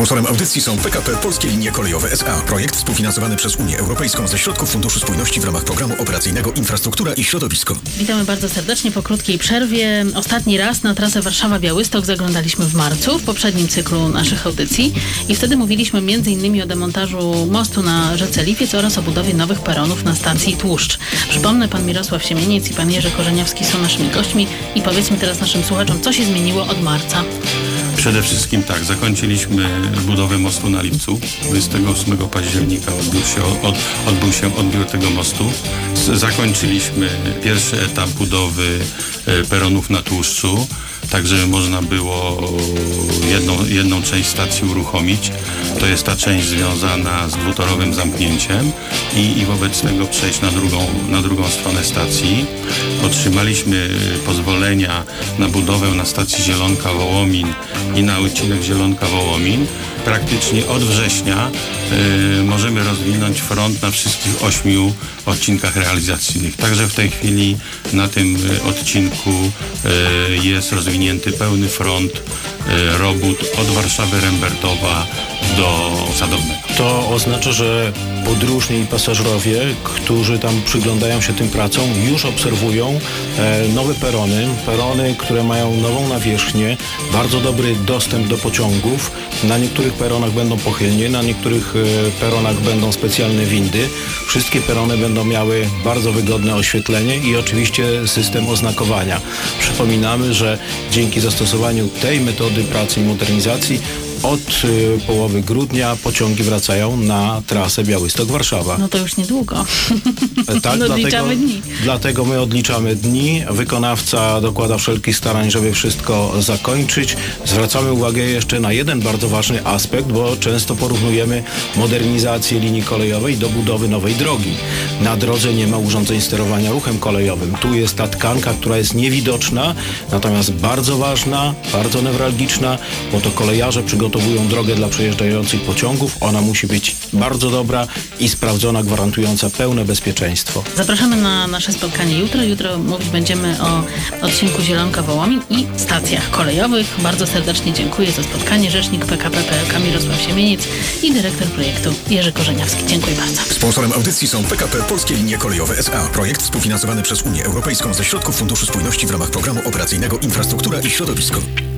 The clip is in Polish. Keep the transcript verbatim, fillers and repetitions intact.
Sponsorem audycji są P K P Polskie Linie Kolejowe S A. Projekt współfinansowany przez Unię Europejską ze środków Funduszu Spójności w ramach Programu Operacyjnego Infrastruktura i Środowisko. Witamy bardzo serdecznie po krótkiej przerwie. Ostatni raz na trasę Warszawa-Białystok zaglądaliśmy w marcu, w poprzednim cyklu naszych audycji i wtedy mówiliśmy m.in. o demontażu mostu na rzece Lipiec oraz o budowie nowych peronów na stacji Tłuszcz. Przypomnę, pan Mirosław Siemieniec i pan Jerzy Korzeniowski są naszymi gośćmi i powiedzmy teraz naszym słuchaczom, co się zmieniło od marca. Przede wszystkim tak, zakończyliśmy budowę mostu na Lipcu. dwudziestego ósmego października odbył się, od, odbył się odbiór tego mostu. Zakończyliśmy pierwszy etap budowy peronów na Tłuszczu, tak żeby można było jedną, jedną część stacji uruchomić. To jest ta część związana z dwutorowym zamknięciem i, i wobec tego przejść na drugą, na drugą stronę stacji. Otrzymaliśmy pozwolenia na budowę na stacji Zielonka-Wołomin i na odcinek Zielonka-Wołomin. Praktycznie od września y, możemy rozwinąć front na wszystkich ośmiu odcinkach realizacyjnych. Także w tej chwili na tym y, odcinku y, jest rozwinięty pełny front y, robót od Warszawy-Rembertowa do Sadownego. To oznacza, że podróżni i pasażerowie, którzy tam przyglądają się tym pracom, już obserwują e, nowe perony, perony, które mają nową nawierzchnię, bardzo dobry dostęp do pociągów. Na niektórych peronach będą pochylnie, na niektórych e, peronach będą specjalne windy. Wszystkie perony będą miały bardzo wygodne oświetlenie i oczywiście system oznakowania. Przypominamy, że dzięki zastosowaniu tej metody pracy i modernizacji od y, połowy grudnia pociągi wracają na trasę Białystok-Warszawa. No to już niedługo. Tak, no, dlatego, odliczamy dni. Dlatego my odliczamy dni. Wykonawca dokłada wszelkich starań, żeby wszystko zakończyć. Zwracamy uwagę jeszcze na jeden bardzo ważny aspekt, bo często porównujemy modernizację linii kolejowej do budowy nowej drogi. Na drodze nie ma urządzeń sterowania ruchem kolejowym. Tu jest ta tkanka, która jest niewidoczna, natomiast bardzo ważna, bardzo newralgiczna, bo to kolejarze przygotowują drogę dla przejeżdżających pociągów. Ona musi być bardzo dobra i sprawdzona, gwarantująca pełne bezpieczeństwo. Zapraszamy na nasze spotkanie jutro. Jutro mówić będziemy o odcinku Zielonka-Wołomin i stacjach kolejowych. Bardzo serdecznie dziękuję za spotkanie. Rzecznik P K P P L K Mirosław Siemieniec i dyrektor projektu Jerzy Korzeniowski. Dziękuję bardzo. Sponsorem audycji są P K P Polskie Linie Kolejowe S A. Projekt współfinansowany przez Unię Europejską ze środków Funduszu Spójności w ramach Programu Operacyjnego Infrastruktura i Środowisko.